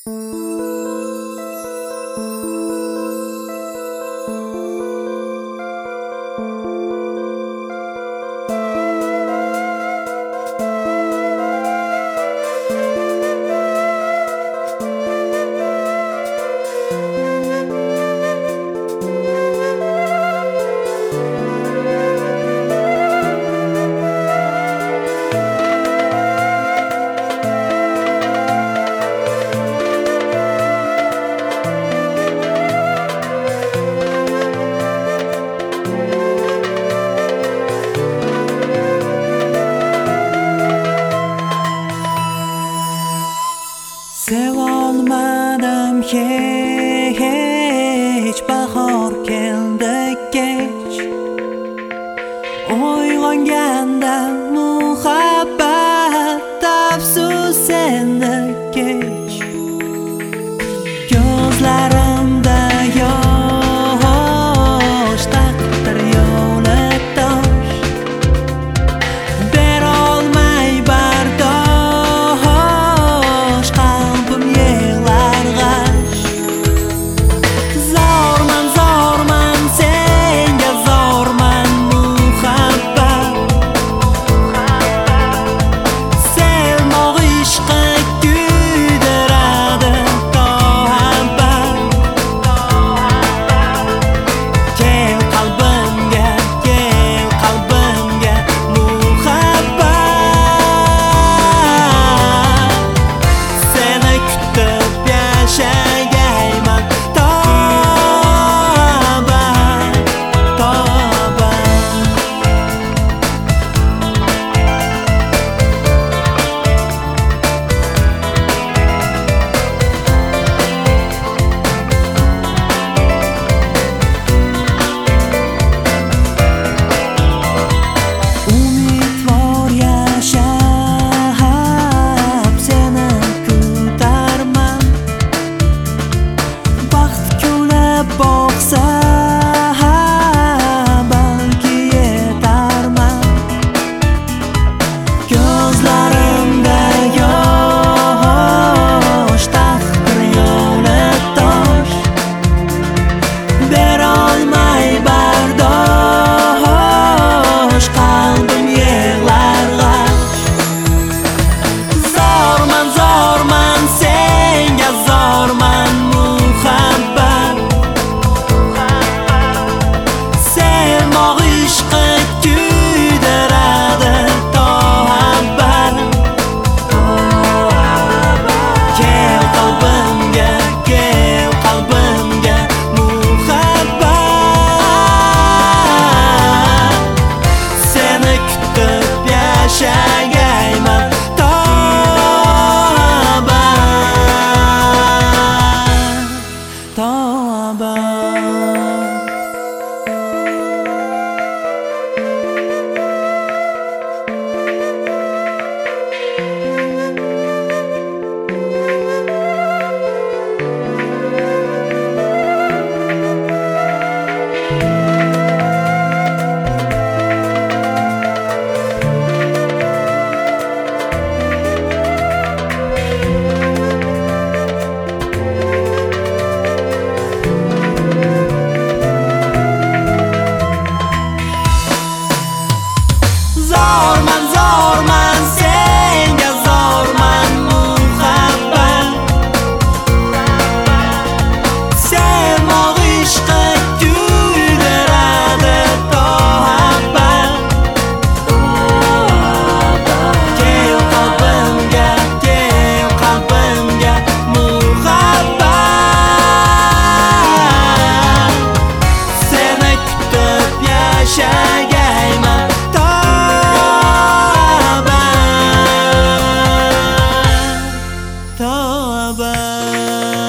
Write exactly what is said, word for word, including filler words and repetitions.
Sevolmadim hech, bahor keldi kech. Uyg'onganda muhabbat, afsus endi kech. Ko'zlarimda yosh, taqdir yo'li tosh. Berolmay bardosh, qalbim yig'lar g'ash. Zorman, zorman, senga zorman muhabbat. Sevmoq ishqi kuydiradi to abad. Kel qalbimga, kel qalbimga muhabbat. Seni kutib yashagayman to abad, to abad. Umidvor yashab seni kutarman. Baxt kulib boqsa balki yetarman. Ko'zlarimda yosh, taqdir yo'li tosh. Berolmay bardosh, qalbim yig'lar g'ash. Zorman, zorman, senga zorman muhabbat. Sevmoq ishqi kuydiradi to abad. Kel qalbimga, kel qalbimga muhabbat. Seni kutib yashagayman to abad, to abad. Zorman, zorman, senga zorman muhabbat. Sevmoq ishqi kuydiradi to abad. Kel qalbimga, kel qalbimga muhabbat. Seni kutib yashagayman to abad, to abad.